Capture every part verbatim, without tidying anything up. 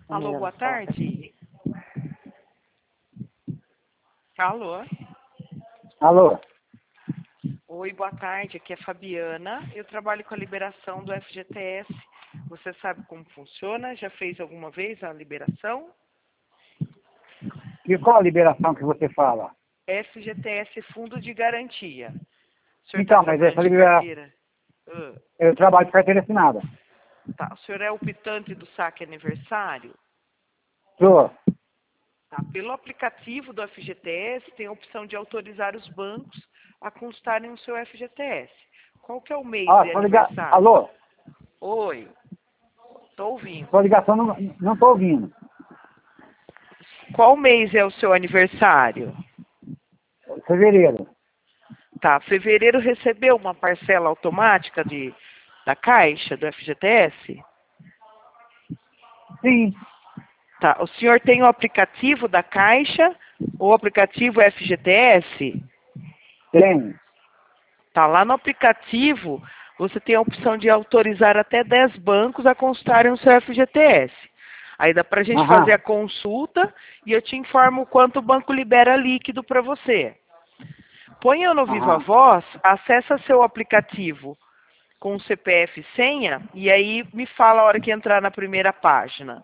Alô, boa tarde. Alô? Alô? Oi, boa tarde. Aqui é Fabiana. Eu trabalho com a liberação do F G T S. Você sabe como funciona? Já fez alguma vez a liberação? E qual a liberação que você fala? F G T S, Fundo de Garantia. O senhor Então, está mas tratando essa de liberação... carteira? Ah, Eu trabalho de carteira assinada. tá. O senhor é o optante do saque aniversário? Sou. Tá. Pelo aplicativo do F G T S, tem a opção de autorizar os bancos a constarem o seu F G T S. Qual que é o mês Ah, de sua ligação... aniversário? Alô? Oi, tô ouvindo. Sua ligação não, não tô ouvindo. Qual mês é o seu aniversário? Fevereiro. Tá, fevereiro recebeu uma parcela automática de, da Caixa, do F G T S? Sim. Tá, o senhor tem o aplicativo da Caixa, o aplicativo F G T S? Tem. Tá, lá no aplicativo, você tem a opção de autorizar até dez bancos a constarem o seu F G T S. Aí dá pra gente Aham. fazer a consulta e eu te informo o quanto o banco libera líquido para você. Ponha no Viva Aham. Voz, acessa seu aplicativo com o C P F e senha e aí me fala a hora que entrar na primeira página.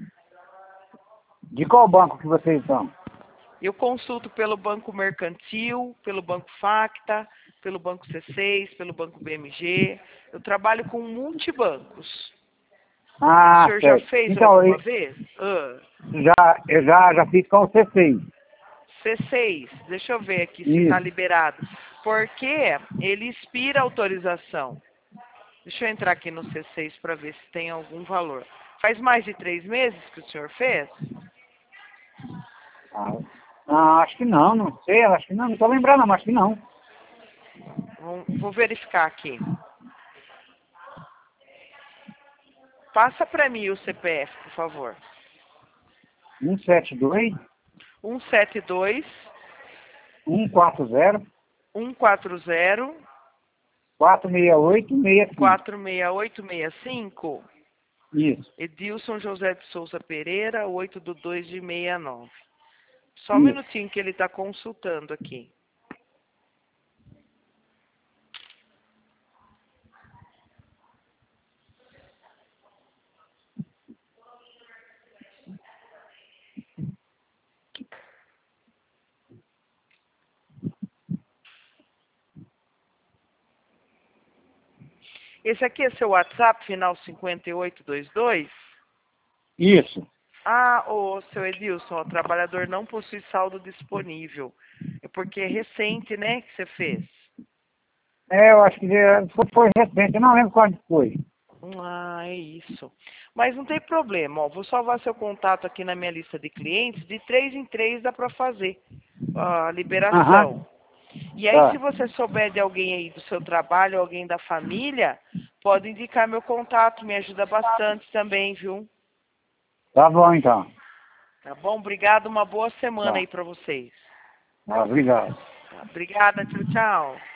De qual banco que vocês são? Eu consulto pelo Banco Mercantil, pelo Banco Facta, pelo Banco C seis, pelo Banco B M G. Eu trabalho com multibancos. O Ah, senhor já certo. fez Então, alguma eu vez? Ah, já, eu já, já fiz com o C seis. C seis, deixa eu ver aqui se está Isso. liberado. Porque ele expira a autorização. Deixa eu entrar aqui no C seis para ver se tem algum valor. Faz mais de três meses que o senhor fez? Ah, ah, acho que não, não sei. Acho que não. Não tô lembrando, mas acho que não. Vou, vou verificar aqui. Passa para mim o C P F, por favor. um sete dois, um sete dois, um quatro zero, um quatro zero, quatro seis oito, seis cinco. quatro seis oito seis cinco. Isso. Edilson José de Souza Pereira, oito do dois de sessenta e nove. Só um Isso. minutinho que ele está consultando aqui. Esse aqui é seu WhatsApp, final cinquenta e oito vinte e dois? Isso. Ah, ô, seu Edilson, o trabalhador não possui saldo disponível. É porque é recente, né, que você fez. É, eu acho que é, foi, foi recente, eu não lembro quando foi. Ah, é isso. Mas não tem problema, ó, vou salvar seu contato aqui na minha lista de clientes. De três em três dá para fazer a Aham, liberação. E aí, se tá. você souber de alguém aí do seu trabalho, alguém da família, pode indicar meu contato, me ajuda bastante também, viu? Tá bom então. Tá bom? Obrigado, uma boa semana Tá. aí para vocês. Tá, obrigado. Tá, obrigada, tchau, tchau.